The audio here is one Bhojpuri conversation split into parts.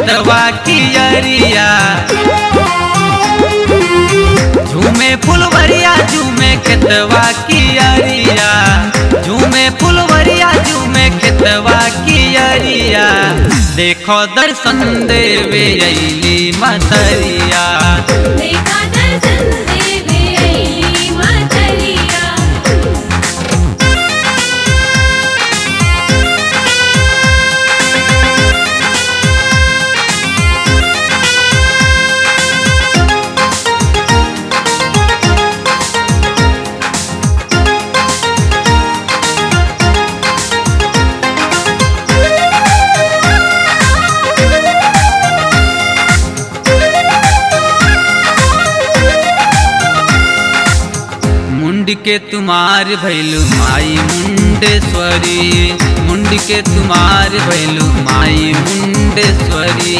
खेतवा की अरिया। झूमे फुलवरिया झूमे खेतवा की अरिया, झूमे फुलवरिया झूमे खेतवा की अरिया। देखो दर्शन देवे अइली मतरिया, देखा दर्शन देवे अइली मतरिया। मुंड के तुम्हार भैलू माई मुंडेश्वरी, मुंड के तुम्हार भैलू माई मुंडेश्वरी।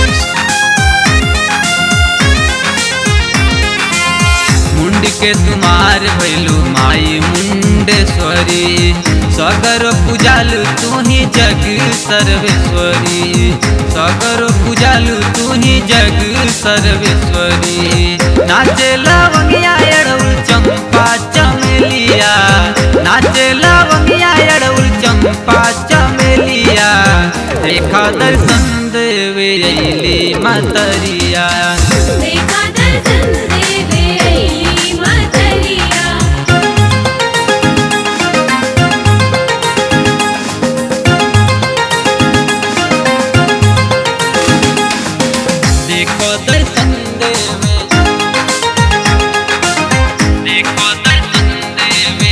मुंड के तुम्हार भैलू माई मुंडेश्वरी। सगर पूजालू तू ही जग सर्वेश्वरी, सगर पूजालू तू ही जग सर्वेश्वरी। नाचे लवंगिया अड़उल चंपा चमेलिया, नाचे लवंगिया अड़उल चंपा चमेलिया। देखा दर्शन देवे अइली मतरिया, देखा दर्शन देवे अइली मतरिया। देखो दर्शन देवे, देखो दर्शन देवे।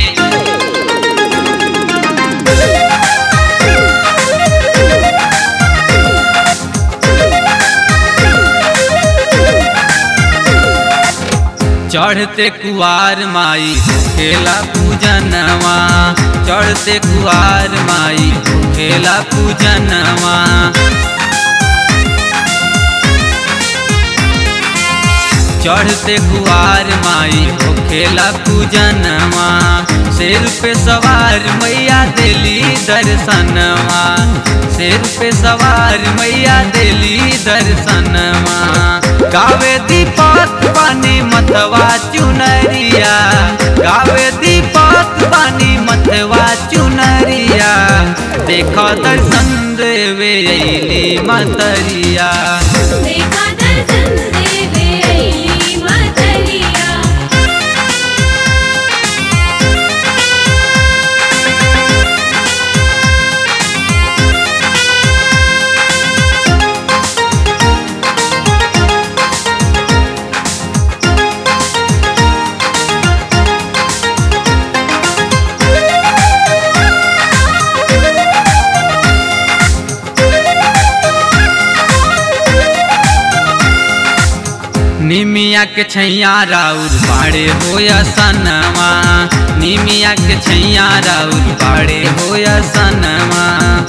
चढ़ते कुआर माई खेला पूजनवा, चढ़ते कुआर माई खेला पूजनवा। चढ़ते कुआर माई खेला पूजनवा। शेर पे सवार मैया देली दर्शनवा, शेर पे सवार मैया देली दर्शनवा। गावे दीपक बानी मतवा चुनरिया, गावे दीपक बानी मतवा चुनरिया। देखो दर्शन देवे अइली मतरिया, देखा दर्शन देवे अइली मतरिया। निमिया के छैया राउर बाड़े होया सनवा, निमिया के छैया राउर बाड़े होया सनवा।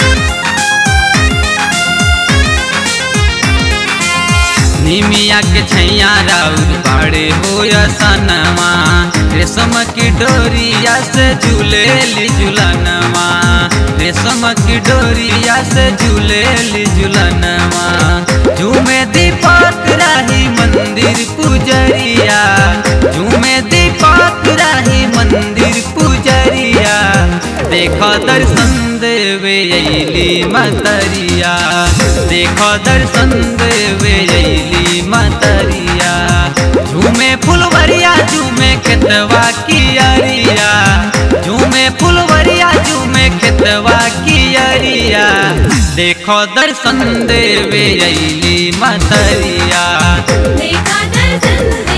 निमिया के छैया राउर बाड़े होया सनवा। रेशम की डोरिया से झूलेली झुलनवा, रेशम की डोरिया से झूलेली झुलनवा। झूमे दीपक राही मंदिर पुजरिया, झूमे दीपक राही मंदिर पुजरिया। देखो दर्शन देवे अइली मतरिया, देखो दर्शन देवे अइली मतरिया। झूमे फुलवरिया झूमे खेतवा की अरिया, झूमे फुलवरिया झूमे खेतवा की अरिया। देखो दर्शन देवे अइली मतरिया, देखा दर्शन